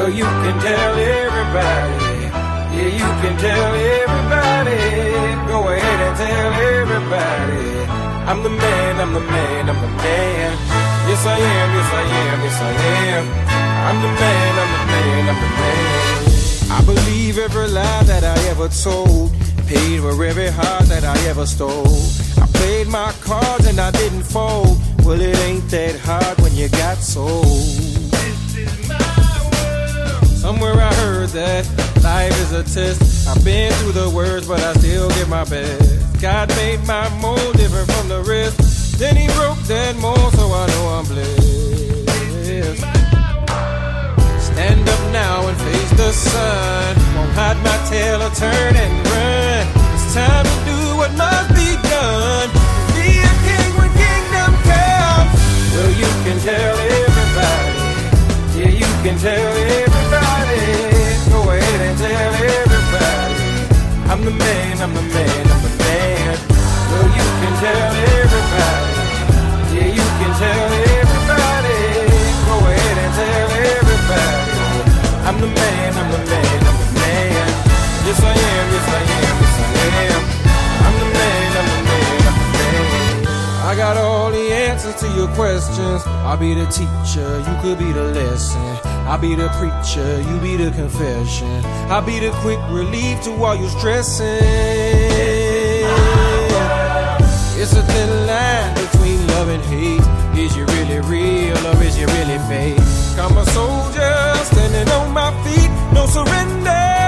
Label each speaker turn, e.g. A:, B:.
A: Well, you can tell everybody. Yeah, you can tell everybody. Go ahead and tell everybody. I'm the man, I'm the man, I'm the man. Yes, I am, yes, I am, yes, I am. I'm the man, I'm the man, I'm the man. I believe every lie that I ever told. Paid for every heart that I ever stole. I played my cards and I didn't fold. Well, it ain't that hard when you got sold. This is my world. Somewhere I heard that life is a test. I've been through the worst, but I still give my best. God made my mold different from the rest. Then he broke that mold, so I know I'm blessed. Stand up now and face the sun. Won't hide my tail or turn and run. It's time to do what must be done. Be a king when kingdom comes. Well, you can tell everybody. Yeah, you can tell everybody. Go ahead and tell everybody. I'm the man, I'm the man, I'm the man. Well, you can tell everybody. Yeah, you can tell everybody. Go ahead and tell everybody. I'm the man, I'm the man, I'm the man. Yes, I am, yes, I am, yes, I am. I'm the man, I'm the man, I'm the man. I got all the answers to your questions. I'll be the teacher, you could be the lesson. I'll be the preacher, you be the confession. I'll be the quick relief to all your stressing. It's a thin line between love and hate. Is you really real or is you really fake? I'm a soldier standing on my feet, no surrender.